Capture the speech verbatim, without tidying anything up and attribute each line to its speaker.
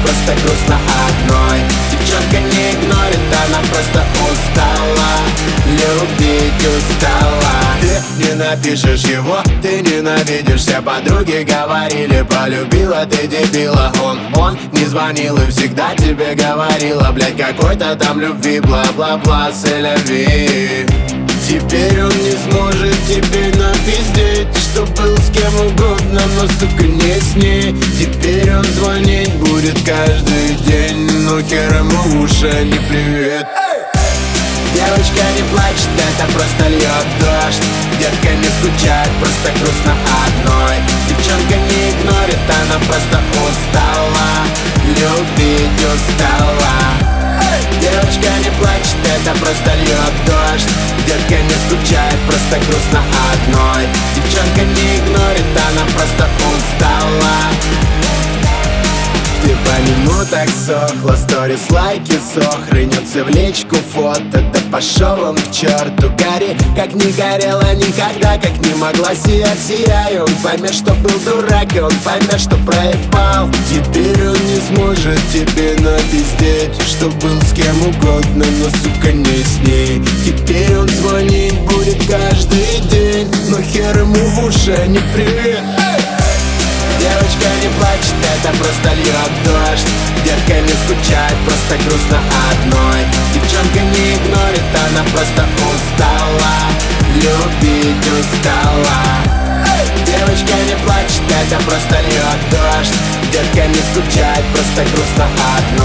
Speaker 1: просто грустно одной. Девчонка не игнорит, она просто устала, любить устала. Ты не напишешь его, ты ненавидишь. Все подруги говорили, полюбила ты дебила. Он, он не звонил и всегда тебе говорила, блять, какой-то там любви, бла-бла-бла, селяви. Теперь он не сможет тебе напиздеть, что был с кем угодно, но, сука, не с ней. Теперь он звонить будет каждый день, но хер ему в уши, не привет. Девочка не плачет, это просто льет дождь. Детка не скучает, просто грустно одной. Девчонка не игнорит, она просто устала, любить устала. Девочка не плачет, это просто льет дождь. Детка не скучает, просто грустно одной. Девчонка не игнорит, она просто устала. Ты по минутах сохла, сторис, лайки, сох. Рынется в личку фото, да пошел он к черту. Гори, как не горела никогда, как не могла сиять, сияй. Он поймет, что был дурак, и он поймет, что проебал. Теперь он не сможет тебе напиздеть, что был с кем угодно, но, сука, не с ней. Теперь он звонить будет каждый день, но хер ему в уши, не привет. Девочка не плачет, это просто льет дождь. Детка не скучает, просто грустно одной. Девчонка не игнорит, она просто устала, любить устала. Девочка не плачет, это просто льет дождь. Детка не скучает, просто грустно одной.